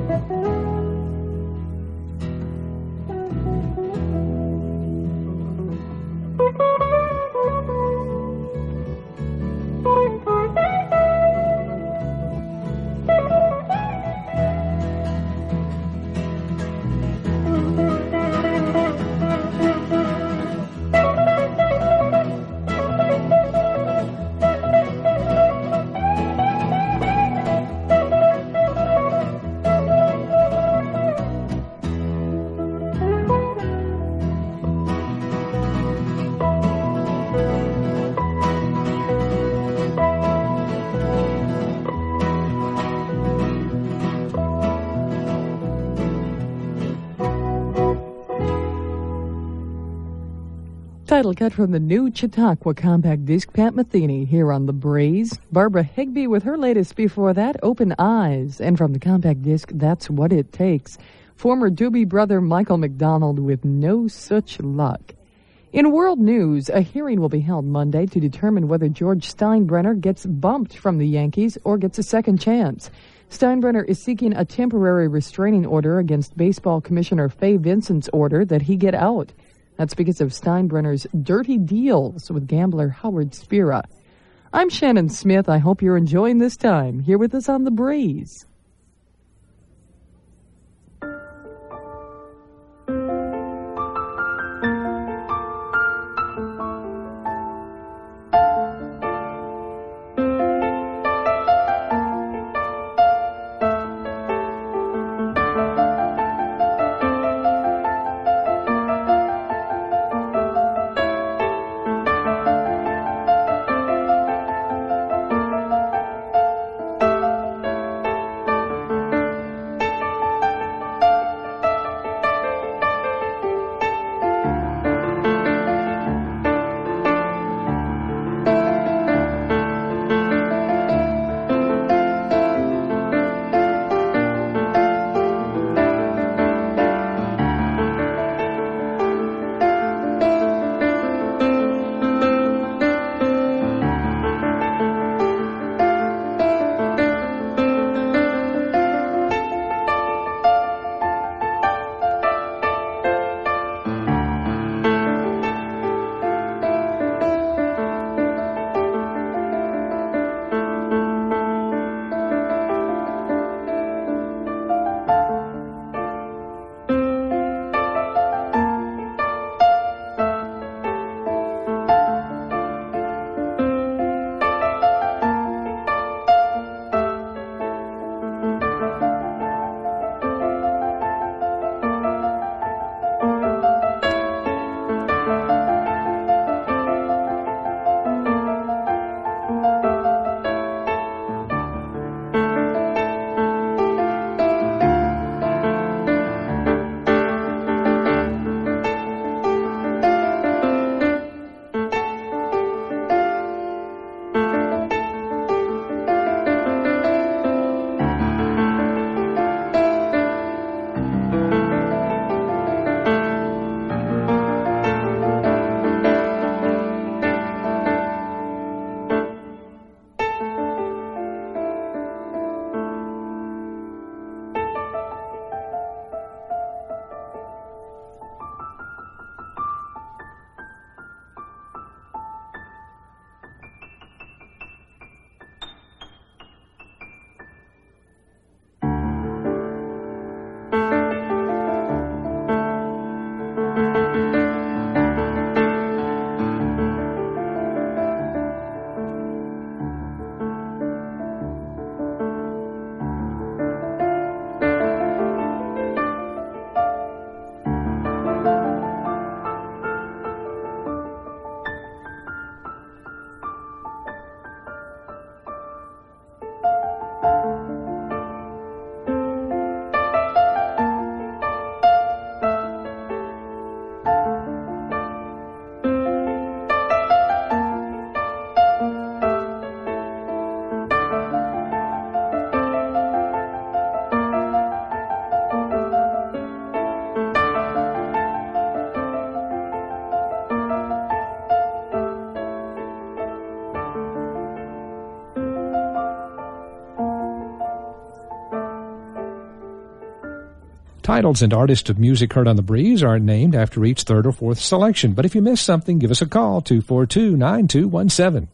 Title cut from the new Chautauqua compact disc, Pat Metheny, here on The Breeze. Barbara Higbee with her latest before that, Open Eyes. And from the compact disc, That's What It Takes. Former Doobie brother Michael McDonald with No Such Luck. In world news, a hearing will be held Monday to determine whether George Steinbrenner gets bumped from the Yankees or gets a second chance. Steinbrenner is seeking a temporary restraining order against Baseball Commissioner Fay Vincent's order that he get out. That's because of Steinbrenner's dirty deals with gambler Howard Spira. I'm Shannon Smith. I hope you're enjoying this time here with us on The Breeze. Titles and artists of music heard on The Breeze aren't named after each third or fourth selection, but if you missed something, give us a call, 242-9217.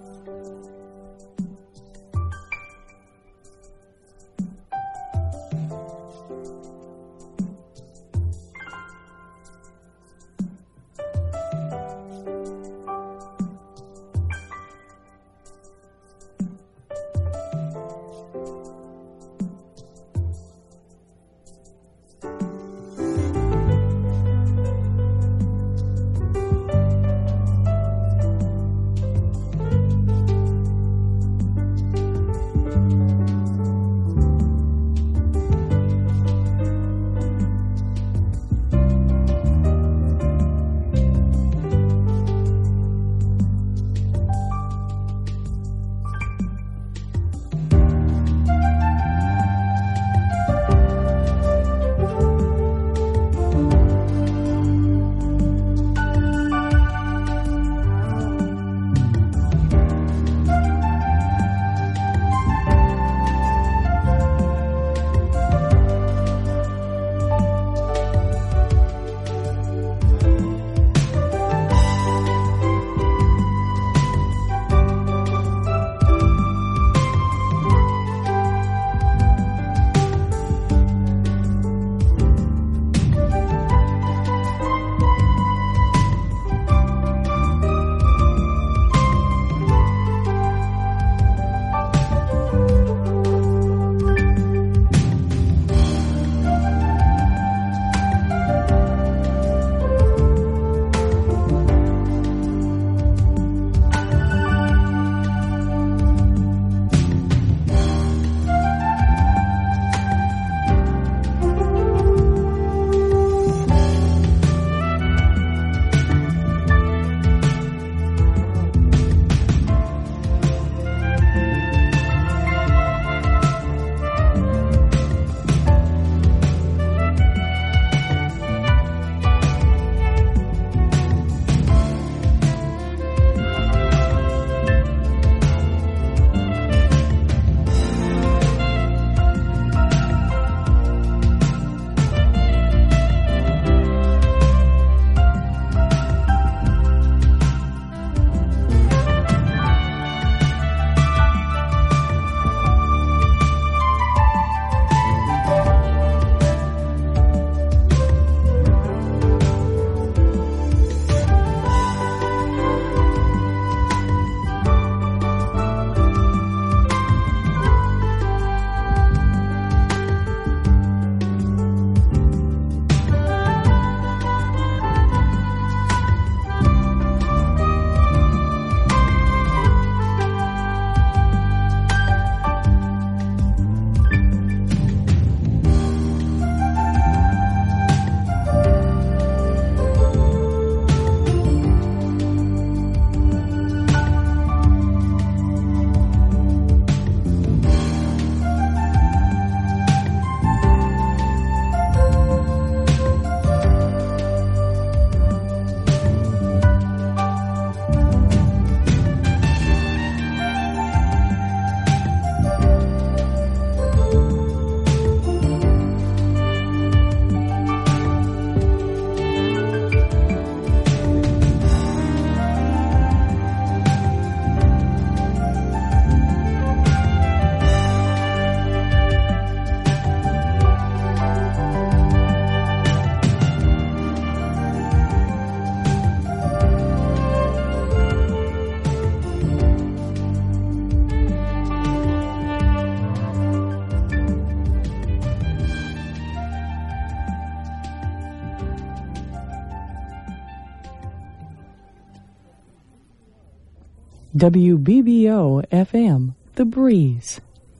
WBBO FM, The Breeze.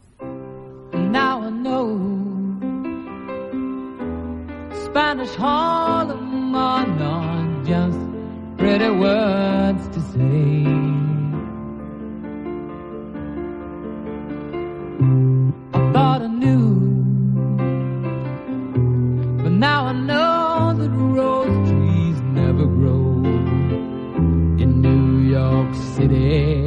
Now I know Spanish Harlem are not just pretty words to say. I thought I knew, but now I know that rose trees never grow in New York City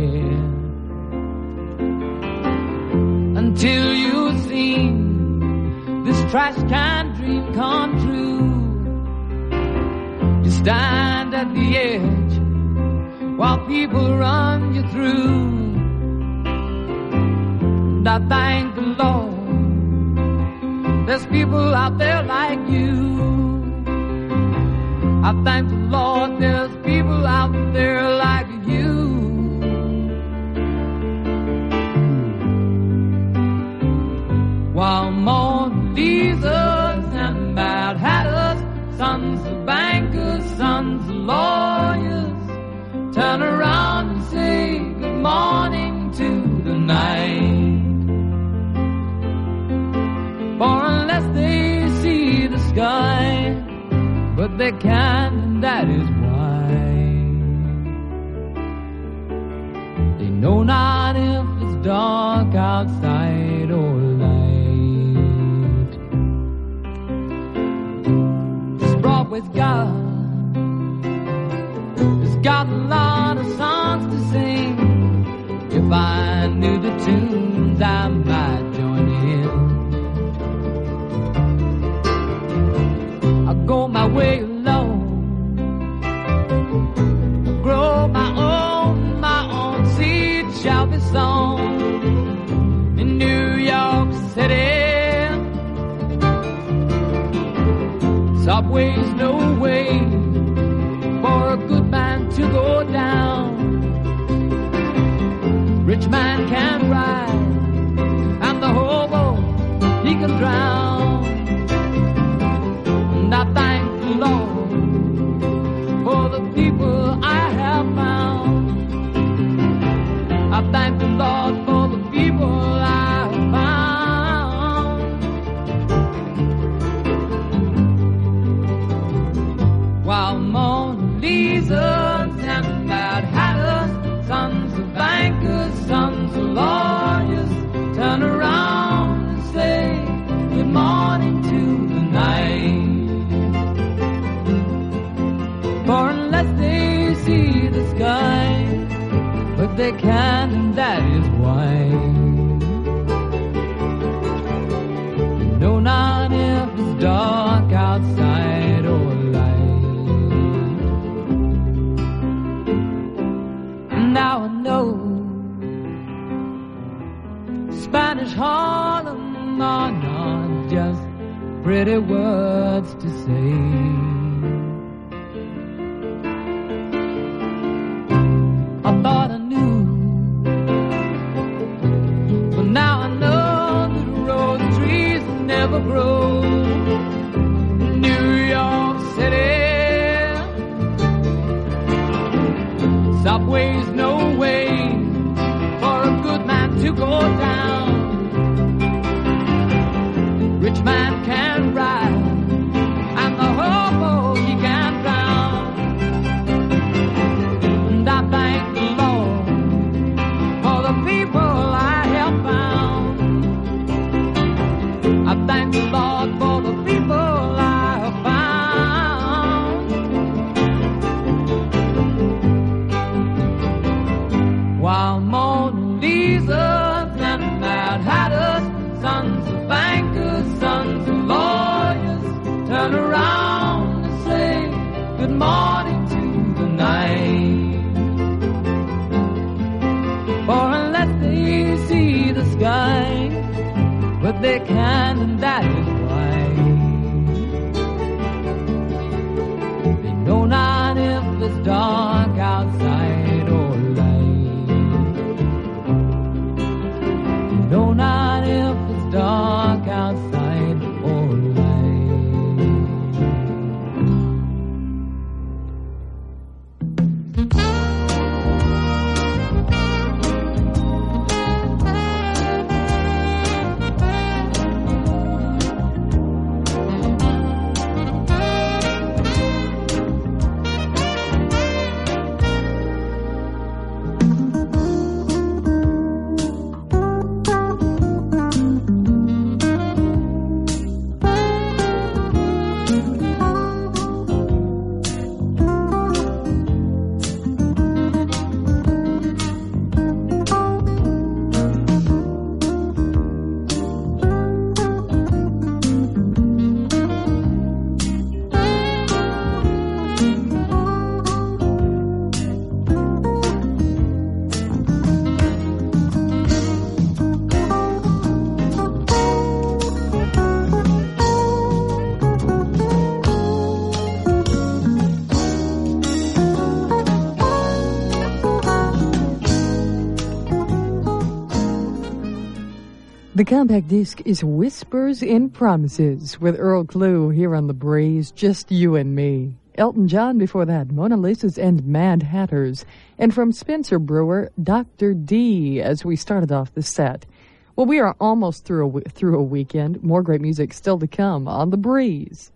until you've seen this trash can dream come true. You stand at the edge while people run you through. And I thank the Lord there's people out there like you. I thank the Lord there's people out there like you. While Mona Lisas and Mad Hatters, sons of bankers, sons of lawyers, turn around and say good morning to the night. For unless they see the sky, but they can, and that is why. They know not if it's dark outside or light. This Broadway's got a lot of songs to sing. If I knew the tunes, I might join in. I go my way alone, grow my own seed shall be sown in New York City. Subway's no way for a good man to go down. Rich man can ride, and the hobo, he can drown. And I thank the Lord for the people I have found. I thank the Lord for the people I have found. While Mona Lisas and Mad Hatters, sons of bankers, sons of lawyers, turn around and say good morning to the night. For unless they see the sky, but they can, and that is why. They know not if it's dark outside or light. And now I know Spanish Harlem are not just pretty words to say. I thought I knew, but now I know that rose trees never grow in New York City. Subway's no way for a good man to go down. Rich man can ride, and the hobo, he can drown. And I thank the Lord for the people I have found. I thank the Lord for the people I have found. While Mona Lisas and Mad Hatters, sons of bankers, sons of lawyers, turn around and say good morning to the night. For unless they see the sky, but they can, and that is why. They know not if it's dark outside or light. They know not if it's dark outside or light. The compact disc is Whispers and Promises with Earl Klugh here on The Breeze, Just You and Me. Elton John before that, Mona Lisa's and Mad Hatters. And from Spencer Brewer, Dr. D, as we started off the set. Well, we are almost through a weekend. More great music still to come on The Breeze.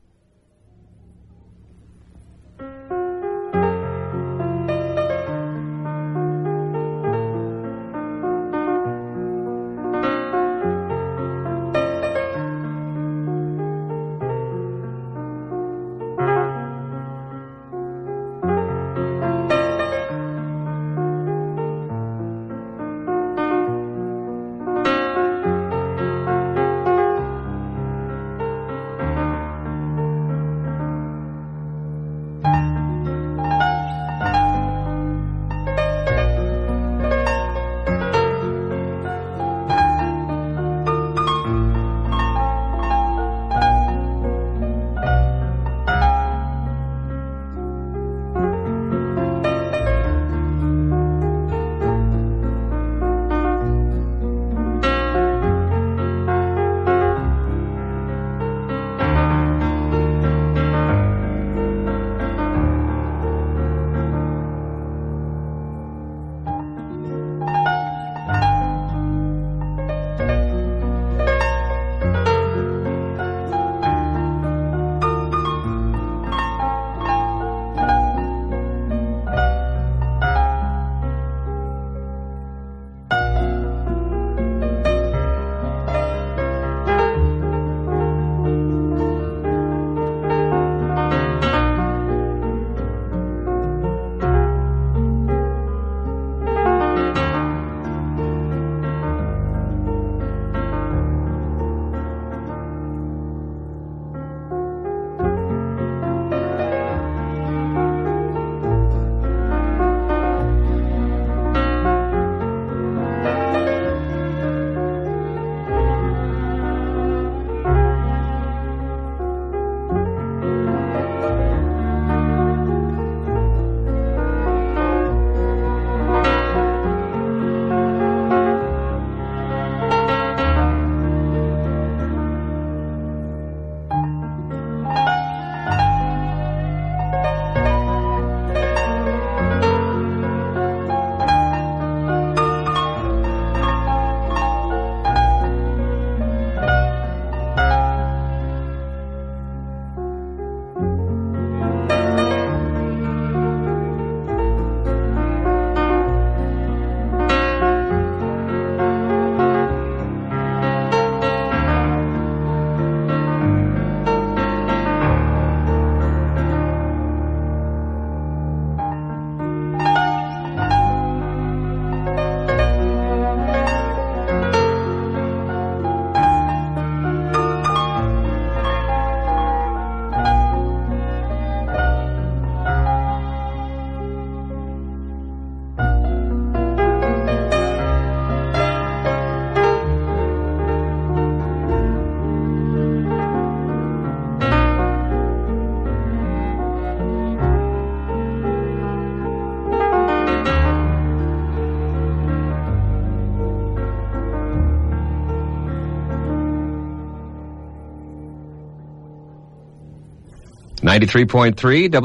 .3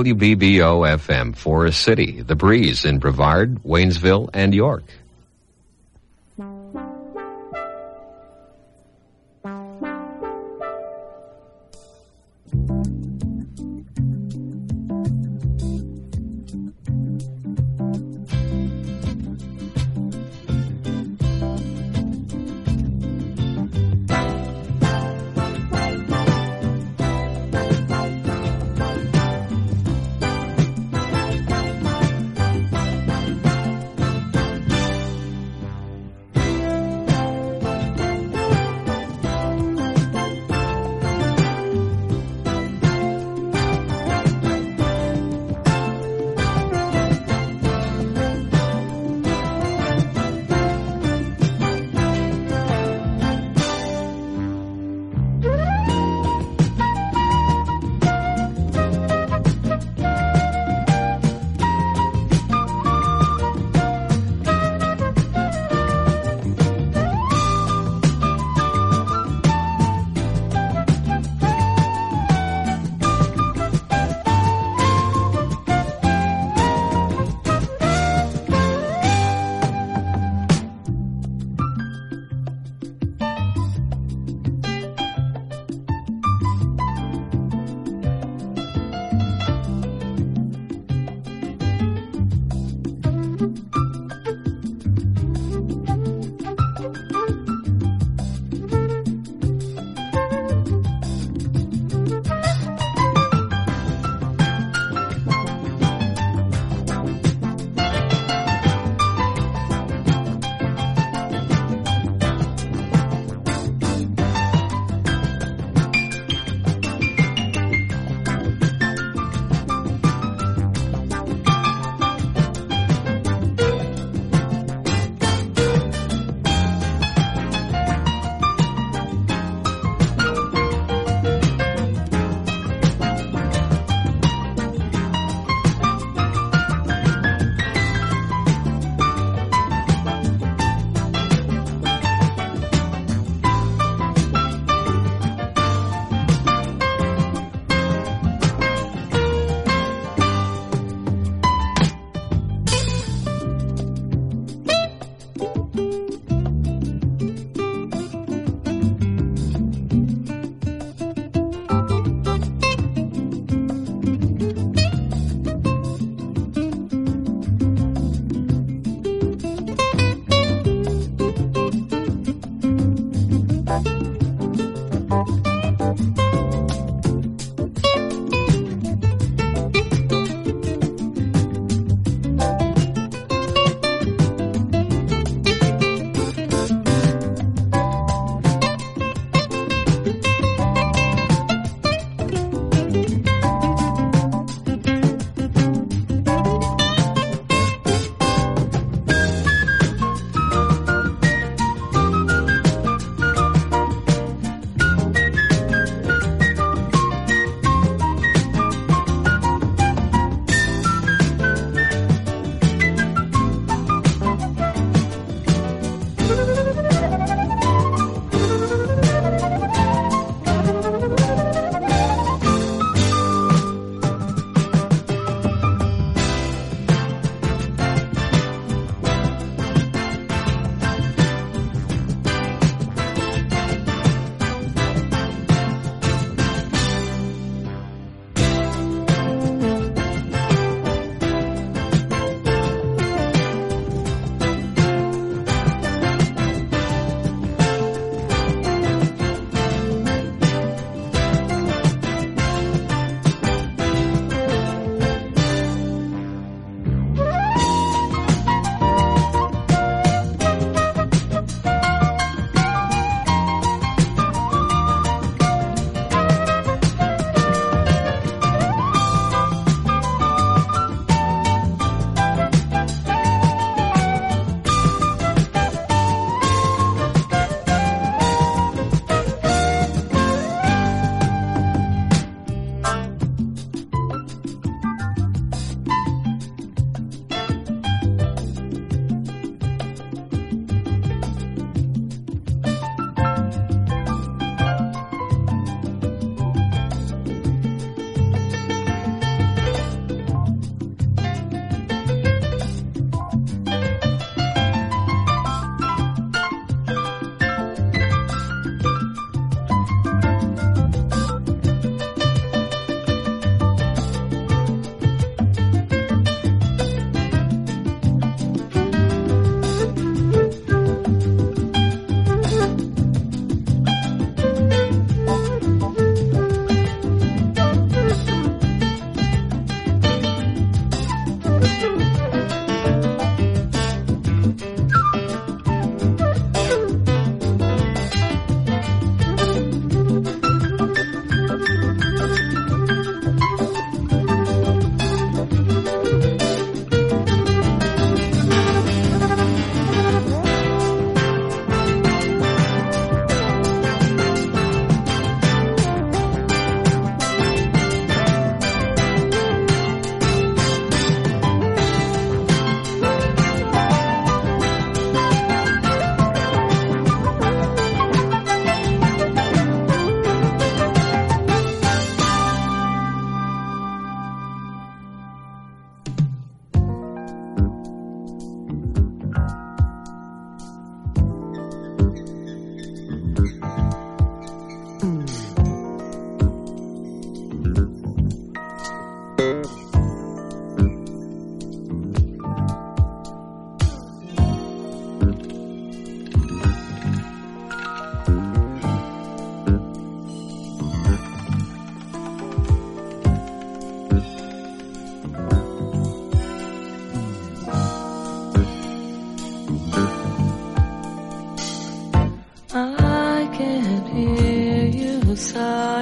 WBBO FM, Forest City, The Breeze in Brevard, Waynesville, and York.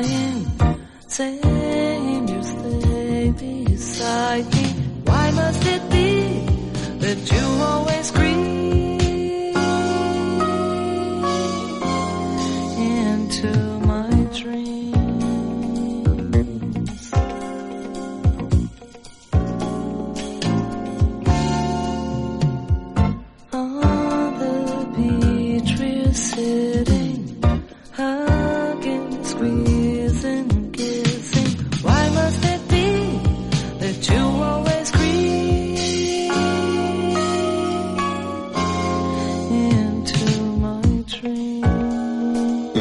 saying you stay beside me. Why must it be that you always creep into my dreams? On the beach we're sitting, hugging, squeezing, kissing. Why must it be that you always creep into my dreams?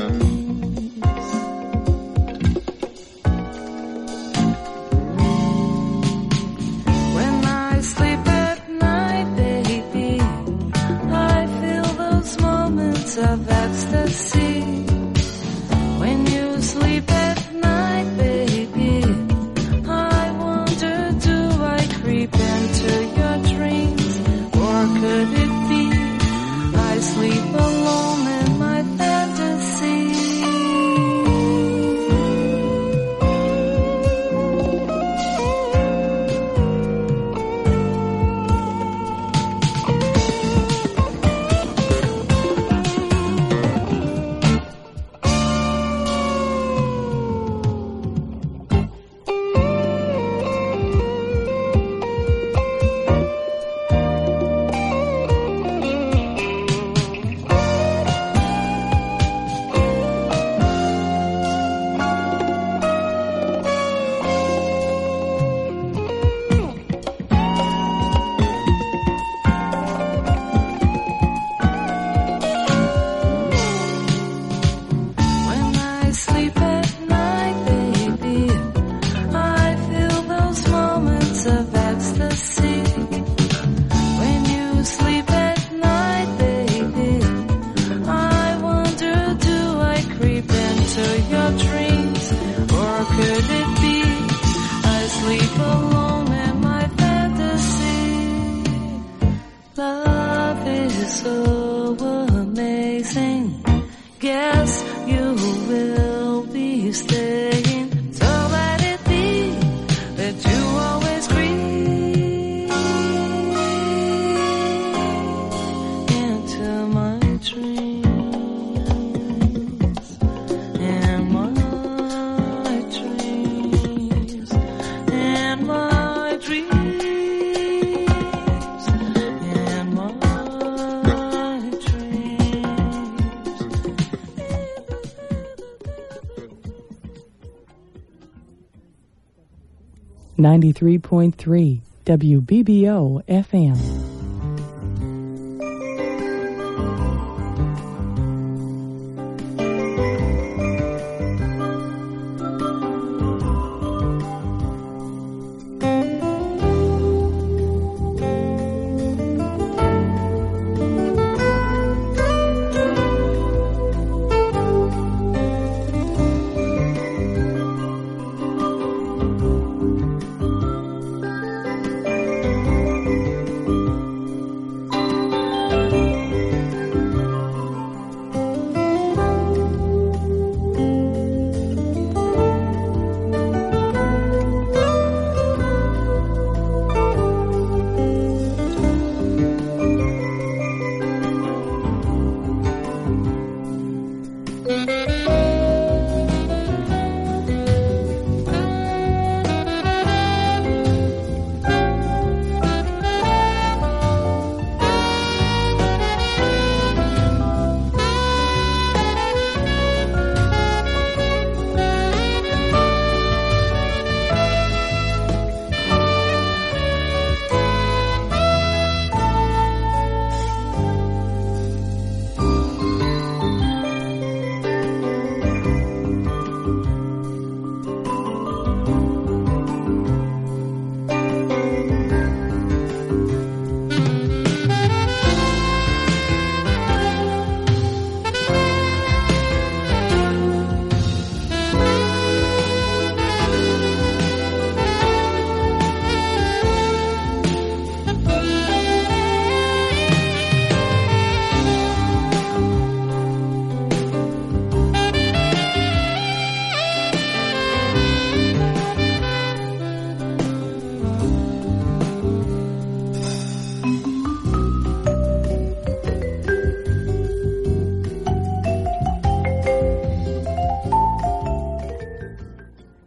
When I sleep at night, baby, I feel those moments of ecstasy. When you sleep at night, baby, I wonder, do I creep into your dreams? Or could it be I sleep alone in my fantasy? When I sleep at night, baby, I feel those moments of ecstasy. When you sleep at night, baby, I wonder, do I creep into your dreams? Or could it be I sleep alone in my fantasy? Love is so amazing. Guess you will be staying. So let it be that you always creep into my dreams. And my dreams. And my dreams. And my dreams. 93.3 WBBO FM.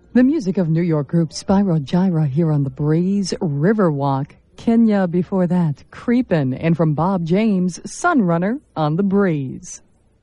The music of New York group Spyro Gyra here on The Breeze, Riverwalk. Kenya before that, Creepin', and from Bob James, Sunrunner on The Breeze.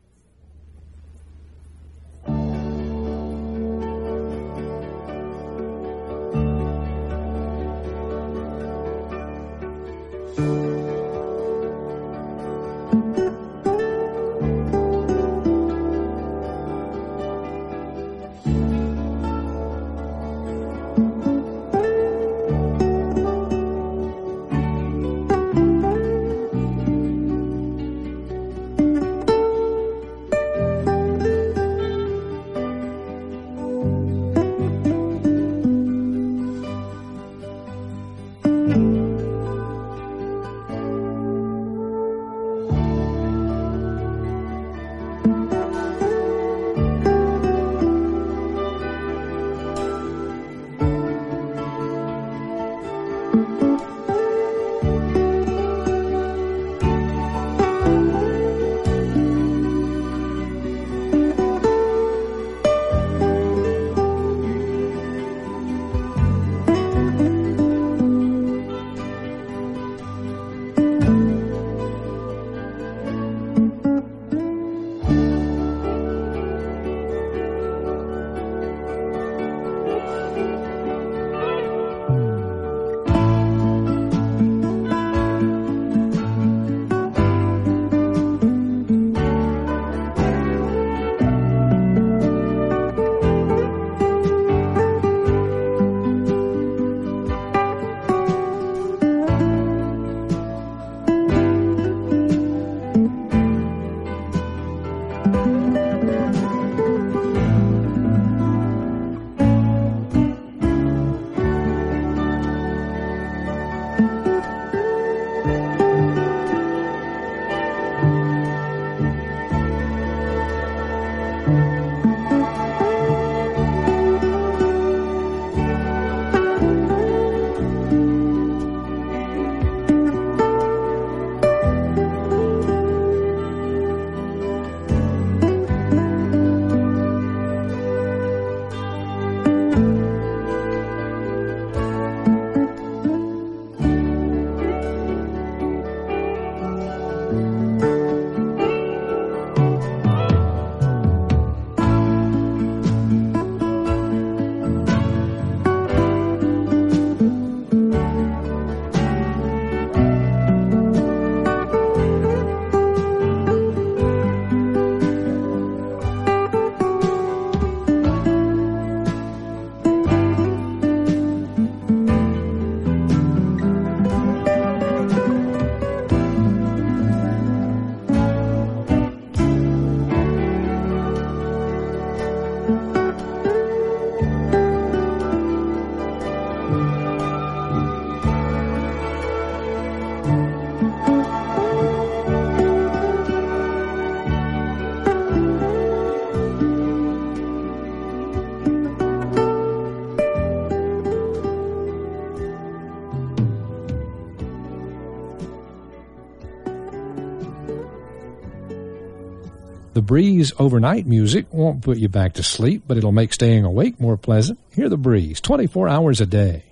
The Breeze overnight music won't put you back to sleep, but it'll make staying awake more pleasant. Hear The Breeze 24 hours a day.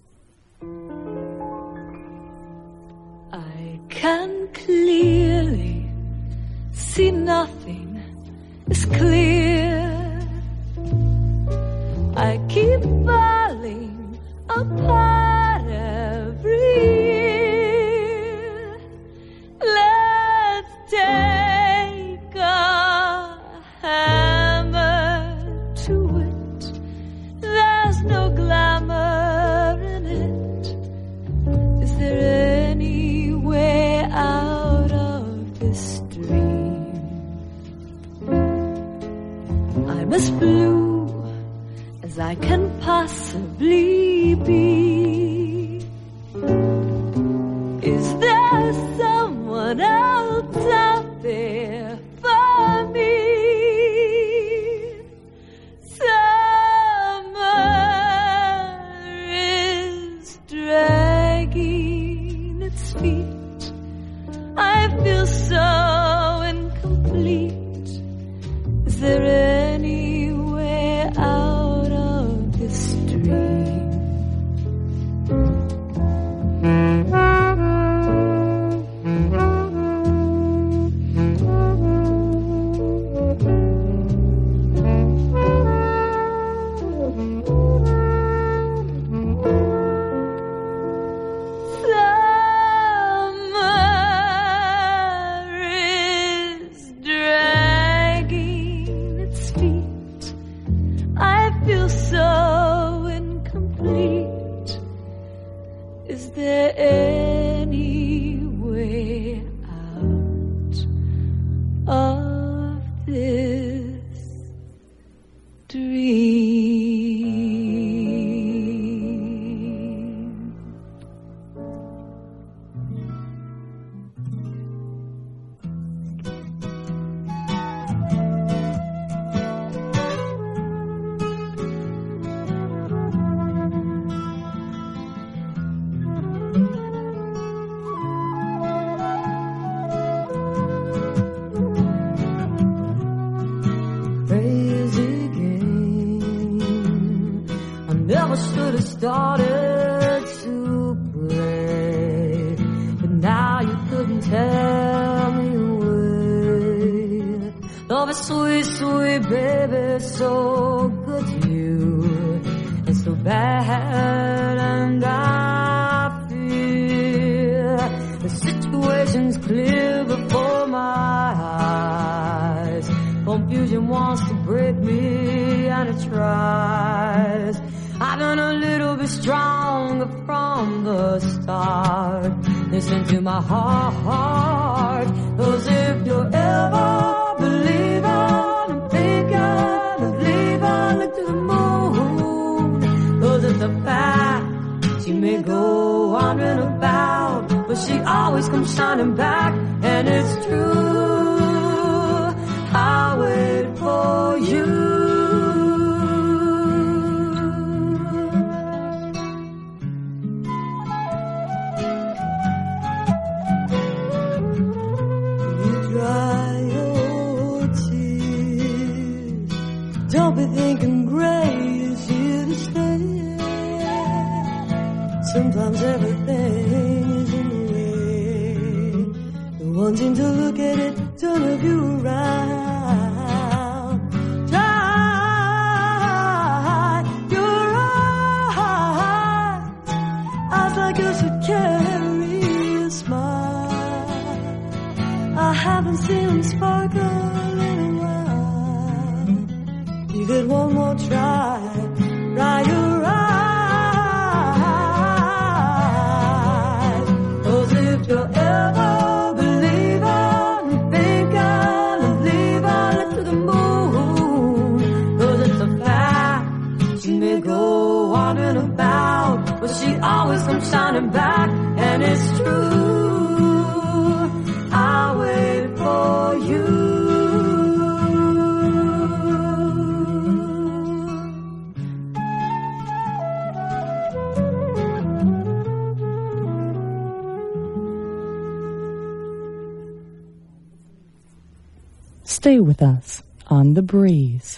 I can clearly see nothing is clear. I keep falling apart every year. Let's take a hammer to it. There's no glamour in it. Is there any way out of this dream? I'm as blue as I can possibly be. Is there someone else out there for me? Summer is dragging its feet. I feel so incomplete. Is there any way out of this never should have started to play, but now you couldn't tear me away. Love is sweet, sweet baby, so good to you, and so bad, and I fear the situation's clear before my eyes. Confusion wants to break me, and it tries. I've been a little bit stronger from the start. Listen to my heart, 'cause if you're ever believing and thinking of leaving, look to the moon, 'cause it's a fact. She may go wandering about, but she always comes shining back, and it's true. I'll wait for you. You dry your tears. Don't be thinking gray is here to stay. Sometimes everything is in the way. The wanting to look at it, turn a view around. Carry a smile. I haven't seen them sparkle in a while. Give it one more try. Dry your eyes. 'Cause if you're ever believing, thinking of leaving, look to the moon. 'Cause it's a fact. She may go wandering about, but she always comes shining back, and it's true. I'll wait for you. Stay with us on The Breeze.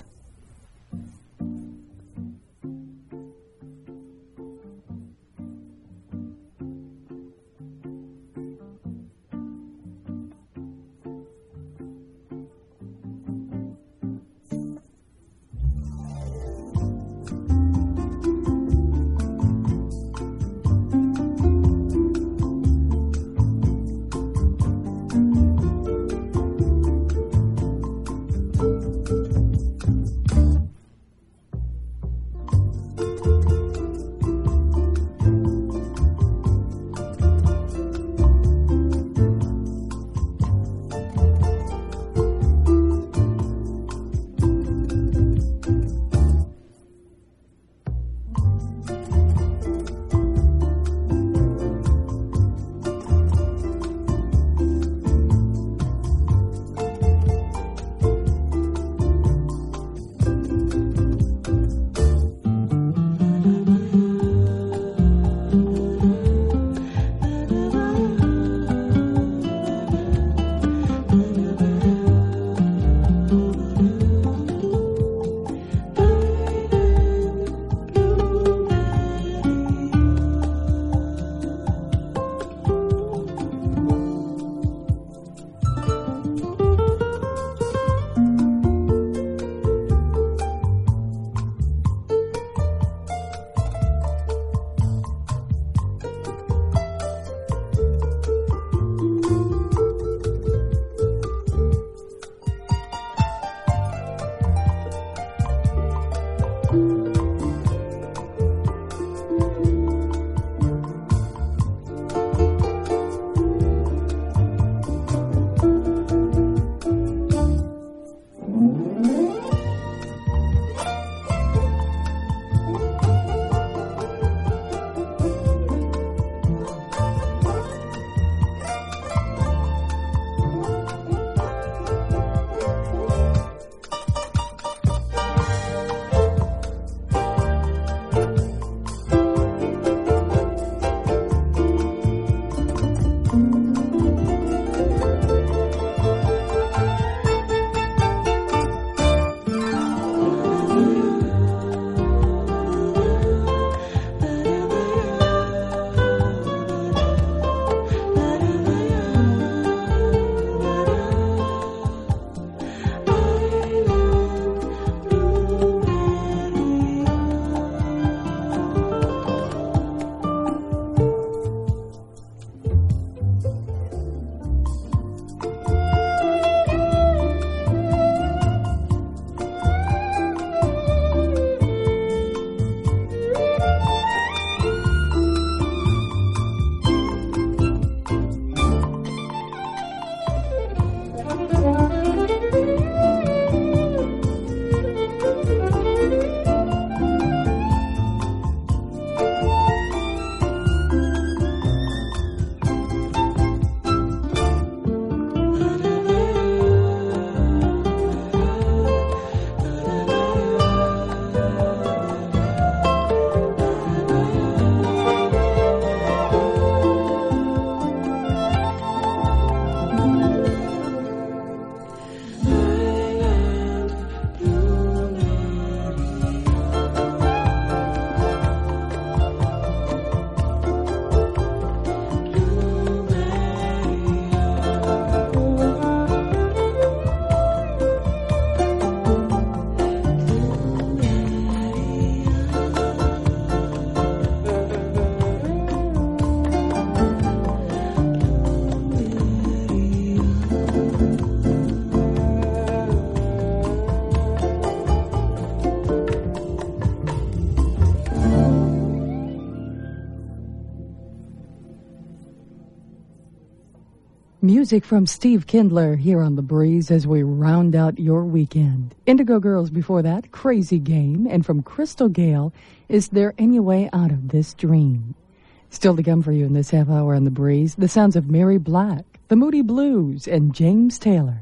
Music from Steve Kindler here on The Breeze as we round out your weekend. Indigo Girls before that, Crazy Game, and from Crystal Gale, Is There Any Way Out of This Dream? Still to come for you in this half hour on The Breeze, the sounds of Mary Black, the Moody Blues, and James Taylor.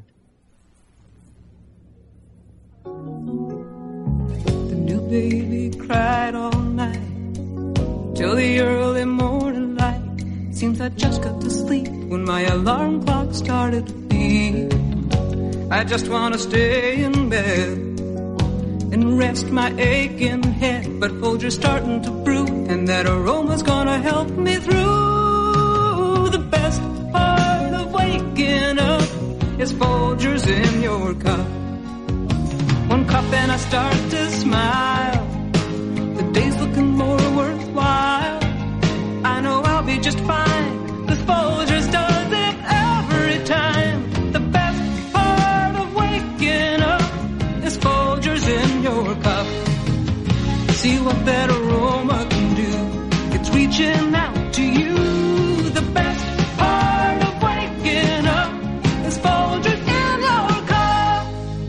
The new baby cried all night till the early morning light. Seems I just got to sleep when my alarm clock started to beep. I just want to stay in bed and rest my aching head, but Folger's starting to brew, and that aroma's gonna help me through. The best part of waking up is Folger's in your cup. One cup and I start to smile. The day's looking more worthwhile. I know I'll be just fine. The Folgers does it every time. The best part of waking up is Folgers in your cup. See what that aroma can do. It's reaching out to you. The best part of waking up is Folgers in your cup.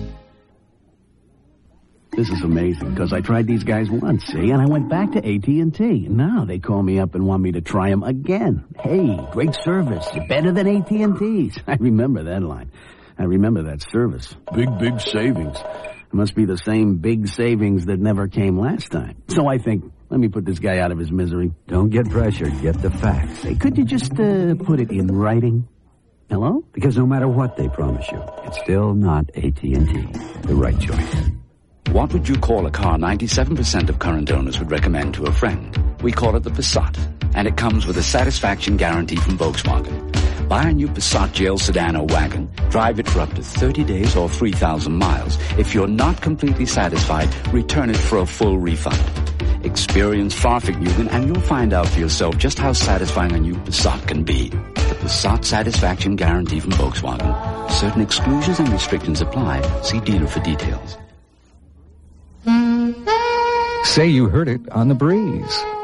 This is amazing, because I tried these guys once, see, and I went back to AT&T. Now they call me up and want me to try them again. Hey, great service, better than AT&T's. I remember that line. I remember that service. Big savings. It must be the same big savings that never came last time. So I think, let me put this guy out of his misery. Don't get pressured, get the facts. Hey, could you just put it in writing? Hello? Because no matter what they promise you, it's still not AT&T, the right choice. What would you call a car 97% of current owners would recommend to a friend? We call it the Passat, and it comes with a satisfaction guarantee from Volkswagen. Buy a new Passat GL sedan or wagon, drive it for up to 30 days or 3,000 miles. If you're not completely satisfied, return it for a full refund. Experience Fahrvergnügen and you'll find out for yourself just how satisfying a new Passat can be. The Passat satisfaction guarantee from Volkswagen. Certain exclusions and restrictions apply. See dealer for details. Say you heard it on The Breeze.